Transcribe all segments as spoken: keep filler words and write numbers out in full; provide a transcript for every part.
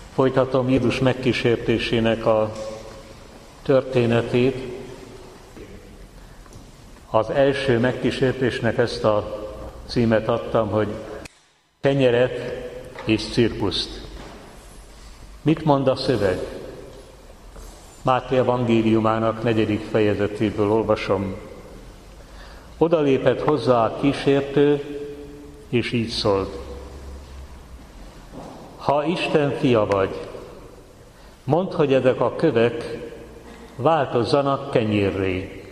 Folytatom Jézus megkísértésének a történetét. Az első megkísértésnek ezt a címet adtam, hogy kenyeret és cirkuszt. Mit mond a szöveg? Máté evangéliumának negyedik fejezetéből olvasom. Odalépett hozzá a kísértő, és így szólt. Ha Isten fia vagy, mondd, hogy ezek a kövek változzanak kenyérré.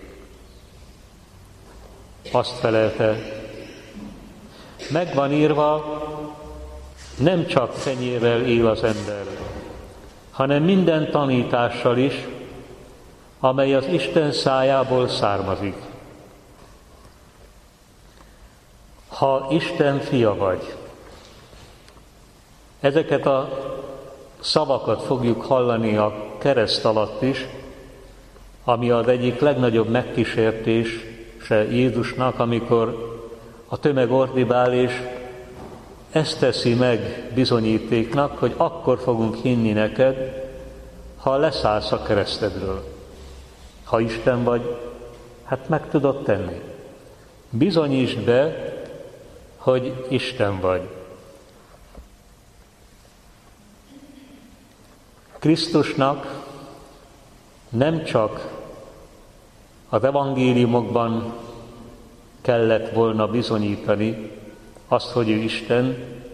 Azt felelte, megvan írva, nem csak kenyérrel él az ember, hanem minden tanítással is, amely az Isten szájából származik. Ha Isten fia vagy, ezeket a szavakat fogjuk hallani a kereszt alatt is, ami az egyik legnagyobb megkísértése Jézusnak, amikor a tömeg ordibál, és ezt teszi meg bizonyítéknak, hogy akkor fogunk hinni neked, ha leszállsz a keresztedről. Ha Isten vagy, hát meg tudod tenni. Bizonyítsd be, hogy Isten vagy. Krisztusnak nem csak az evangéliumokban kellett volna bizonyítani azt, hogy ő Isten,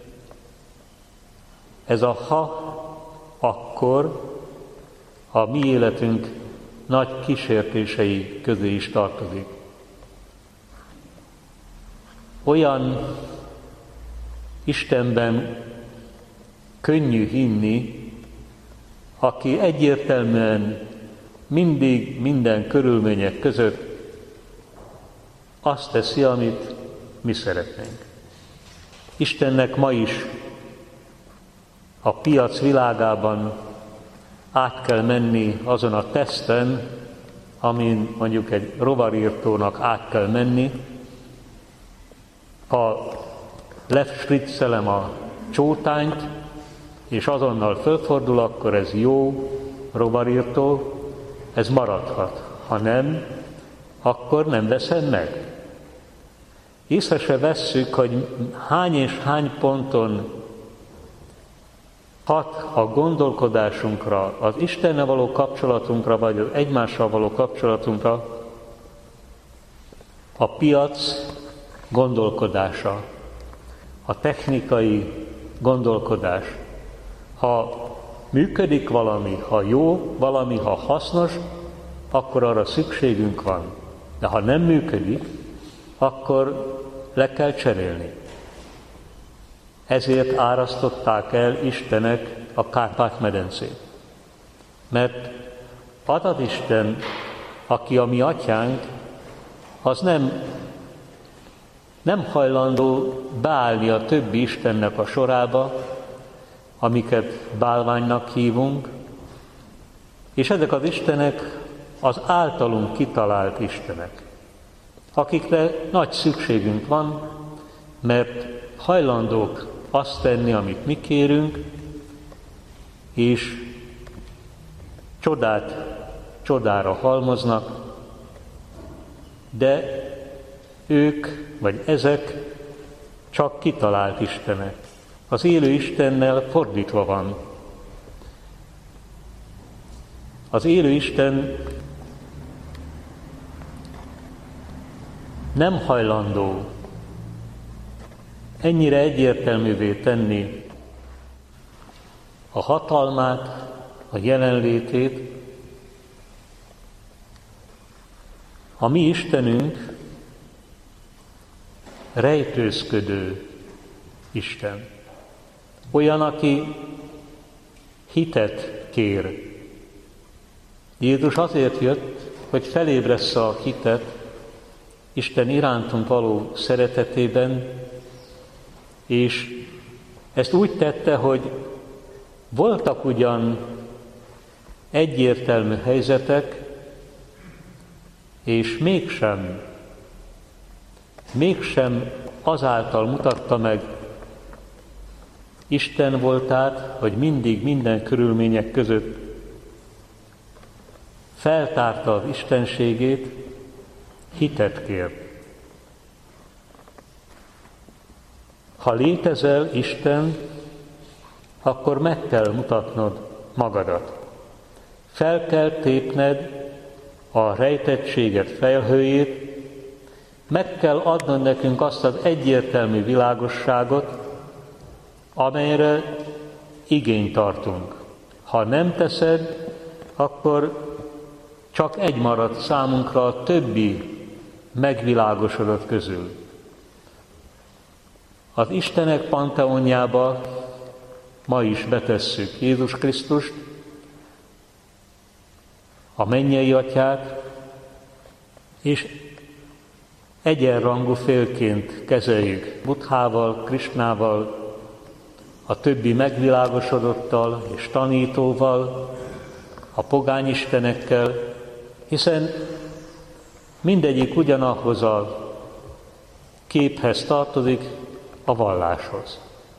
ez a ha, akkor a mi életünk nagy kísértései közé is tartozik. Olyan Istenben könnyű hinni, aki egyértelműen mindig, minden körülmények között azt teszi, amit mi szeretnénk. Istennek ma is a piac világában át kell menni azon a teszten, amin mondjuk egy rovarírtónak át kell menni. Ha lefspriccelem a csótányt, és azonnal fölfordul, akkor ez jó rovarírtó, ez maradhat. Ha nem, akkor nem veszem meg. Észre se vesszük, hogy hány és hány ponton hat a gondolkodásunkra, az Istennel való kapcsolatunkra, vagy az egymással való kapcsolatunkra a piac gondolkodása, a technikai gondolkodás. Ha működik valami, ha jó valami, ha hasznos, akkor arra szükségünk van. De ha nem működik, akkor le kell cserélni. Ezért árasztották el Istenek a Kárpát-medencét. Mert az az Isten, aki a mi atyánk, az nem, nem hajlandó beállni a többi Istennek a sorába, amiket bálványnak hívunk, és ezek az Istenek az általunk kitalált Istenek, akikre nagy szükségünk van, mert hajlandók azt tenni, amit mi kérünk, és csodát csodára halmoznak, de ők, vagy ezek csak kitalált Istenek. Az élő Istennel fordítva van. Az élő Isten nem hajlandó ennyire egyértelművé tenni a hatalmát, a jelenlétét. A mi Istenünk rejtőzködő Isten. Olyan, aki hitet kér. Jézus azért jött, hogy felébressze a hitet Isten irántunk való szeretetében, és ezt úgy tette, hogy voltak ugyan egyértelmű helyzetek, és mégsem, mégsem azáltal mutatta meg Isten volt át, hogy mindig minden körülmények között feltárta az istenségét, hitet kért. Ha létezel, Isten, akkor meg kell mutatnod magadat. Fel kell tépned a rejtettséget felhőjét, meg kell adnod nekünk azt az egyértelmű világosságot, amelyre igényt tartunk. Ha nem teszed, akkor csak egy marad számunkra a többi megvilágosodott közül. Az Istenek panteonjába ma is betesszük Jézus Krisztust, a mennyei Atyát, és egyenrangú félként kezeljük Buddhával, Krisnával, a többi megvilágosodottal és tanítóval, a pogány istenekkel, hiszen mindegyik ugyanahhoz a képhez tartozik, a valláshoz.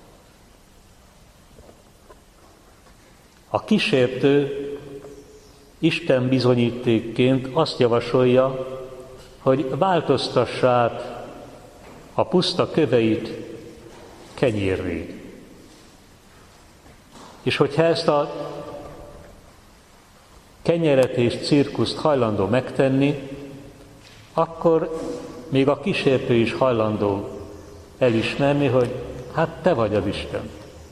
A kísértő Isten bizonyítékként azt javasolja, hogy változtassa át a puszta köveit kenyérré. És hogyha ezt a kenyeret és cirkuszt hajlandó megtenni, akkor még a kísértő is hajlandó elismerni, hogy hát te vagy az Isten.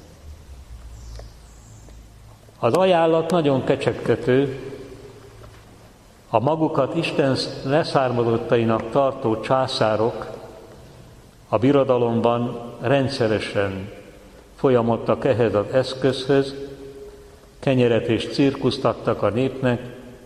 Az ajánlat nagyon kecsegtető, a magukat Isten leszármazottainak tartó császárok a birodalomban rendszeresen folyamodtak ehhez az eszközhöz, kenyeret és cirkuszt adtak a népnek,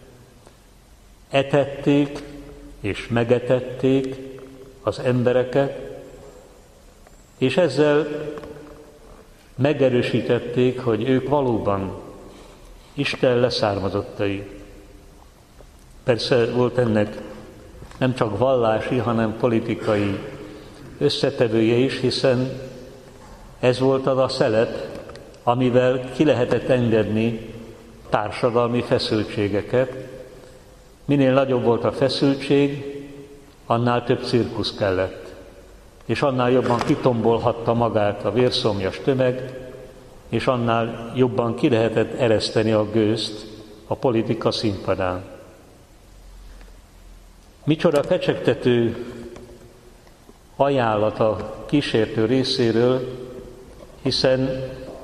etették és megetették az embereket, és ezzel megerősítették, hogy ők valóban Isten leszármazottai. Persze volt ennek nem csak vallási, hanem politikai összetevője is, hiszen ez volt az a szelet, amivel ki lehetett engedni társadalmi feszültségeket. Minél nagyobb volt a feszültség, annál több cirkusz kellett, és annál jobban kitombolhatta magát a vérszomjas tömeg, és annál jobban ki lehetett ereszteni a gőzt a politika színpadán. Micsoda kecsegtető ajánlat a kísértő részéről, hiszen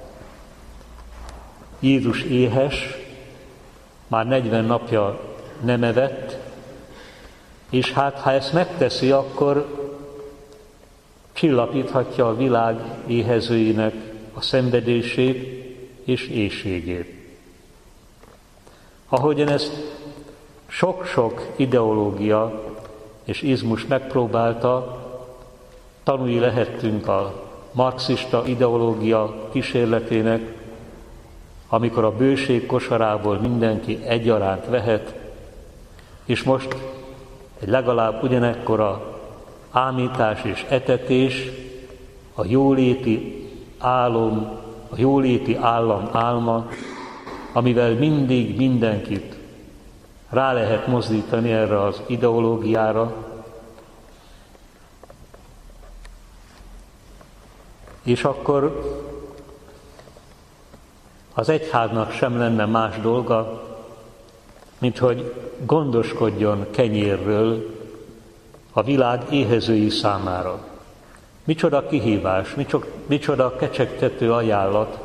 Jézus éhes, már negyven napja nem evett, és hát ha ezt megteszi, akkor csillapíthatja a világ éhezőinek a szenvedését és éhségét. Ahogyan ezt sok-sok ideológia és izmus megpróbálta, tanulni lehettünk a marxista ideológia kísérletének, amikor a bőség kosarából mindenki egyaránt vehet, és most egy legalább ugyanekkora ámítás és etetés, a jóléti álom, a jóléti állam álma, amivel mindig mindenkit rá lehet mozdítani erre az ideológiára, és akkor az egyháznak sem lenne más dolga, mint hogy gondoskodjon kenyérről a világ éhezői számára. Micsoda kihívás, micsoda, micsoda kecsegtető ajánlat.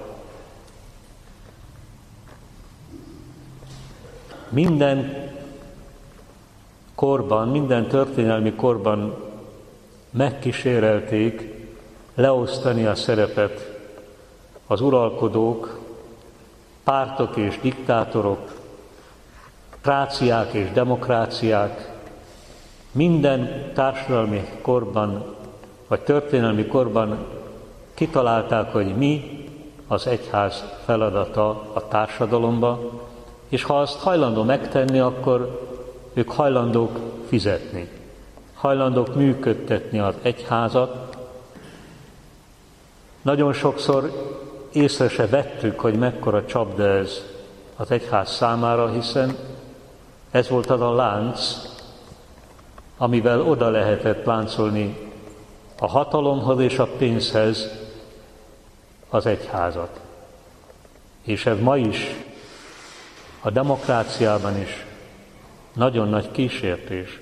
Minden korban, minden történelmi korban megkísérelték leosztani a szerepet az uralkodók, pártok és diktátorok, kráciák és demokráciák, minden társadalmi korban, vagy történelmi korban kitalálták, hogy mi az egyház feladata a társadalomba, és ha azt hajlandó megtenni, akkor ők hajlandók fizetni, hajlandók működtetni az egyházat. Nagyon sokszor észre se vettük, hogy mekkora csapda ez az egyház számára, hiszen ez volt az a lánc, amivel oda lehetett láncolni a hatalomhoz és a pénzhez az egyházat. És ez ma is, a demokráciában is nagyon nagy kísértés.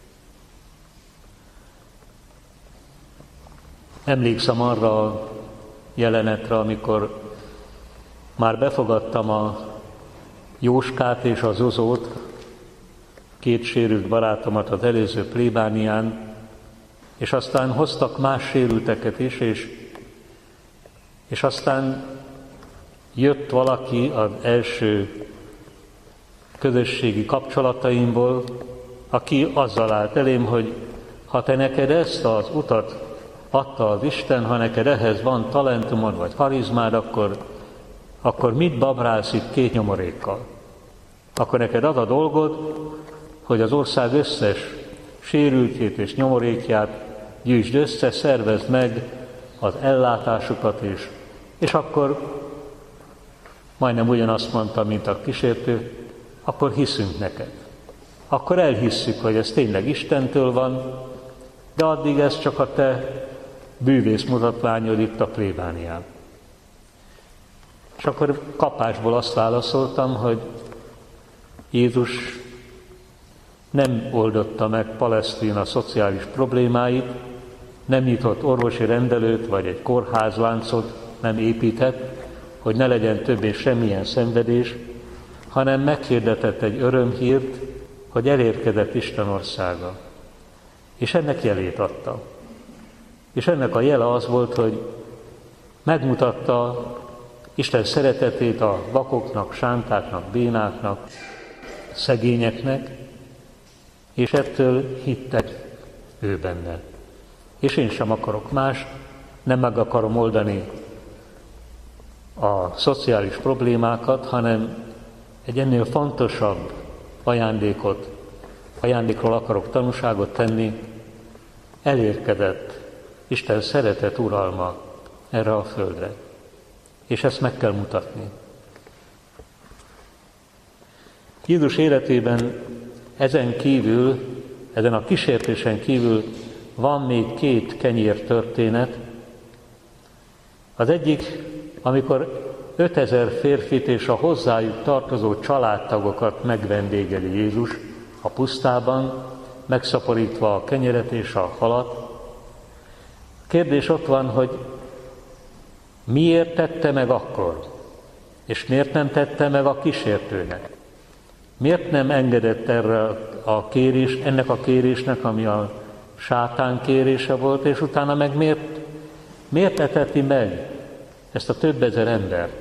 Emlékszem arra a jelenetre, amikor már befogadtam a Jóskát és a Zozót, két sérült barátomat az előző plébánián, és aztán hoztak más sérülteket is, és, és aztán jött valaki az első közösségi kapcsolataimból, aki azzal állt elém, hogy ha te neked ezt az utat adta az Isten, ha neked ehhez van talentumod vagy harizmád, akkor, akkor mit babrálsz itt két nyomorékkal? Akkor neked az a dolgod, hogy az ország összes sérültjét és nyomorékját gyűjtsd össze, szervezd meg az ellátásukat is. És akkor majdnem ugyanazt mondta, mint a kísértő, akkor hiszünk neked. Akkor elhisszük, hogy ez tényleg Istentől van, de addig ez csak a te bűvész mutatványod itt a plébánián. És akkor kapásból azt válaszoltam, hogy Jézus nem oldotta meg Palesztina szociális problémáit, nem nyitott orvosi rendelőt vagy egy kórházláncot nem épített, hogy ne legyen többé semmilyen szenvedés, hanem meghirdetett egy örömhírt, hogy elérkezett Isten országa. És ennek jelét adta. És ennek a jele az volt, hogy megmutatta Isten szeretetét a vakoknak, sántáknak, bénáknak, szegényeknek, és ettől hittek ő benne. És én sem akarok más, nem meg akarom oldani a szociális problémákat, hanem egy ennél fontosabb ajándékot, ajándékról akarok tanúságot tenni, elérkezett Isten szeretet uralma erre a földre. És ezt meg kell mutatni. Jézus életében ezen kívül, ezen a kísértésen kívül van még két kenyér történet. Az egyik, amikor ötezer férfit és a hozzájuk tartozó családtagokat megvendégeli Jézus a pusztában, megszaporítva a kenyeret és a halat. A kérdés ott van, hogy miért tette meg akkor, és miért nem tette meg a kísértőnek? Miért nem engedett erre a kérés, ennek a kérésnek, ami a sátán kérése volt, és utána meg miért, miért eteti meg ezt a több ezer embert?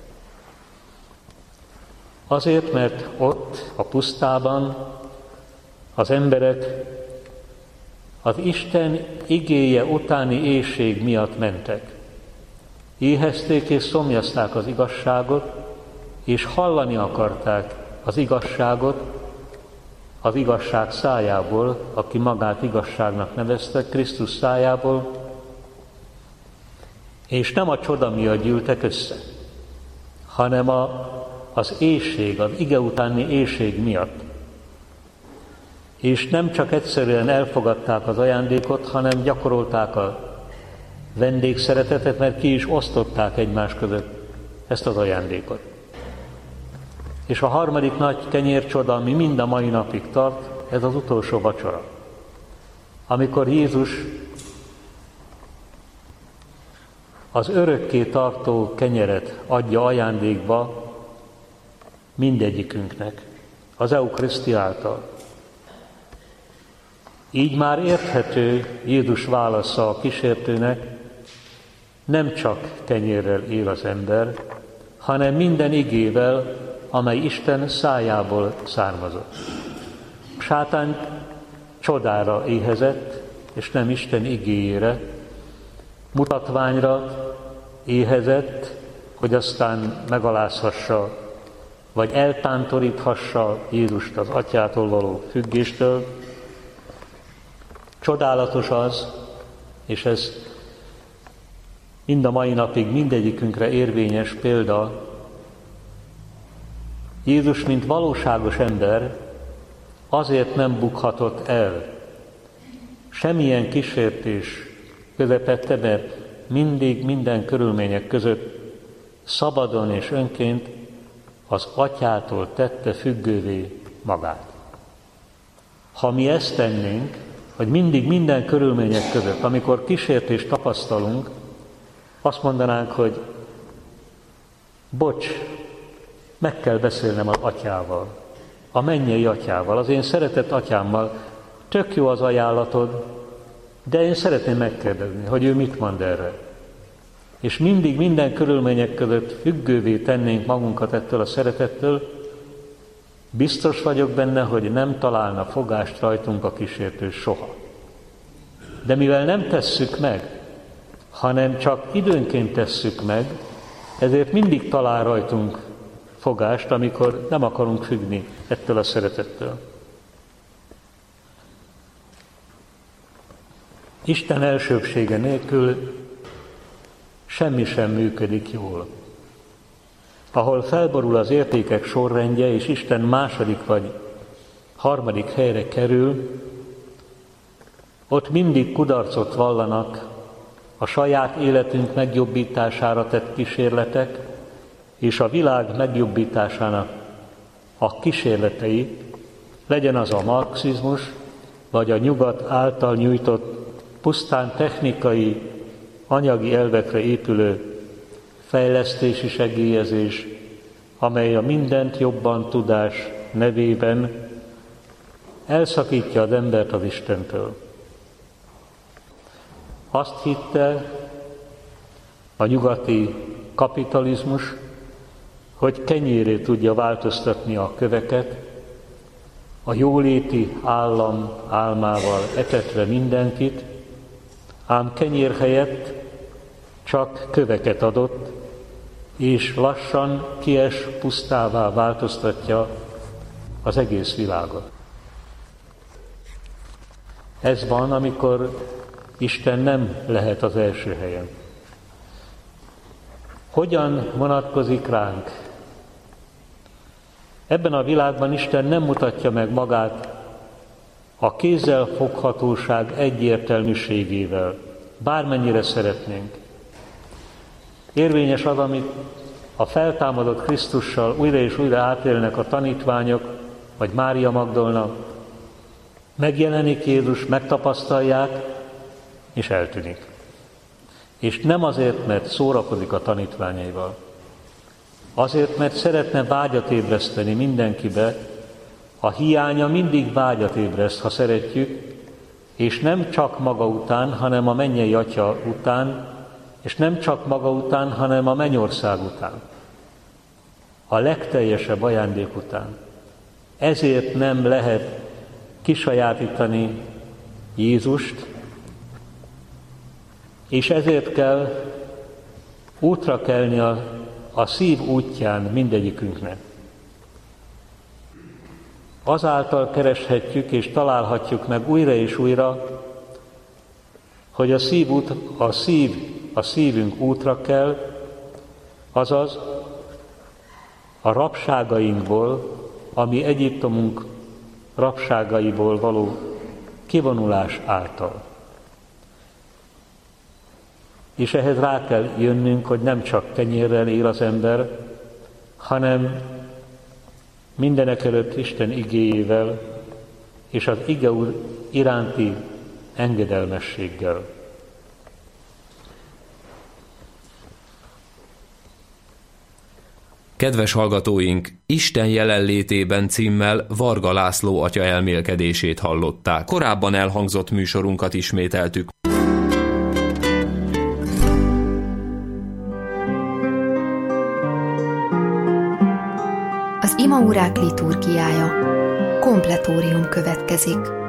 Azért, mert ott, a pusztában az emberek az Isten igéje utáni éhség miatt mentek. Éhezték és szomjazták az igazságot, és hallani akarták az igazságot az igazság szájából, aki magát igazságnak nevezte, Krisztus szájából, és nem a csoda miatt gyűltek össze, hanem a, az éhség, az ige utáni éhség miatt. És nem csak egyszerűen elfogadták az ajándékot, hanem gyakorolták a vendégszeretetet, mert ki is osztották egymás között ezt az ajándékot. És a harmadik nagy kenyércsoda, ami mind a mai napig tart, ez az utolsó vacsora. Amikor Jézus az örökké tartó kenyeret adja ajándékba mindegyikünknek, az Euchariszti által. Így már érthető Jézus válasza a kísértőnek, nem csak kenyérrel él az ember, hanem minden igével, amely Isten szájából származott. Sátán csodára éhezett, és nem Isten igéjére, mutatványra éhezett, hogy aztán megalázhassa, vagy eltántoríthassa Jézust az atyától való függéstől. Csodálatos az, és ez mind a mai napig mindegyikünkre érvényes példa. Jézus, mint valóságos ember, azért nem bukhatott el semmilyen kísértés közepette, mert mindig, minden körülmények között szabadon és önként az Atyától tette függővé magát. Ha mi ezt tennénk, hogy mindig, minden körülmények között, amikor kísértést tapasztalunk, azt mondanánk, hogy bocs, meg kell beszélnem az Atyával, a mennyei Atyával, az én szeretett Atyámmal, tök jó az ajánlatod, de én szeretném megkérdezni, hogy ő mit mond erre. És mindig, minden körülmények között függővé tennénk magunkat ettől a szeretettől, biztos vagyok benne, hogy nem találna fogást rajtunk a kísértő soha. De mivel nem tesszük meg, hanem csak időnként tesszük meg, ezért mindig talál rajtunk fogást, amikor nem akarunk függni ettől a szeretettől. Isten elsőbsége nélkül semmi sem működik jól. Ahol felborul az értékek sorrendje, és Isten második vagy harmadik helyre kerül, ott mindig kudarcot vallanak a saját életünk megjobbítására tett kísérletek, és a világ megjobbításának a kísérletei, legyen az a marxizmus, vagy a nyugat által nyújtott pusztán technikai, anyagi elvekre épülő fejlesztési segélyezés, amely a mindent jobban tudás nevében elszakítja az embert az Istentől. Azt hitte a nyugati kapitalizmus, hogy kenyéré tudja változtatni a köveket, a jóléti állam álmával etetve mindenkit, ám kenyér helyett csak köveket adott, és lassan kies pusztává változtatja az egész világot. Ez van, amikor Isten nem lehet az első helyen. Hogyan vonatkozik ránk? Ebben a világban Isten nem mutatja meg magát a kézzel foghatóság egyértelműségével, bármennyire szeretnénk. Érvényes az, amit a feltámadott Krisztussal újra és újra átélnek a tanítványok, vagy Mária Magdolna. Megjelenik Jézus, megtapasztalják, és eltűnik. És nem azért, mert szórakozik a tanítványaival. Azért, mert szeretne vágyat ébreszteni mindenkibe. A hiánya mindig vágyat ébreszt, ha szeretjük, és nem csak maga után, hanem a mennyei Atya után, és nem csak maga után, hanem a mennyország után. A legteljesebb ajándék után. Ezért nem lehet kisajátítani Jézust, és ezért kell útra kelni a, a szív útján mindegyikünknek. Azáltal kereshetjük és találhatjuk meg újra és újra, hogy a szív, út, a szív, a szívünk útra kell, azaz a rabságainkból, ami Egyiptomunk rabságaiból való kivonulás által. És ehhez rá kell jönnünk, hogy nem csak kenyérrel él az ember, hanem mindenekelőtt Isten igéjével és az ige iránti engedelmességgel. Kedves hallgatóink, Isten jelenlétében címmel Varga László atya elmélkedését hallották. Korábban elhangzott műsorunkat ismételtük. Az imaórák liturgiája. Kompletórium következik.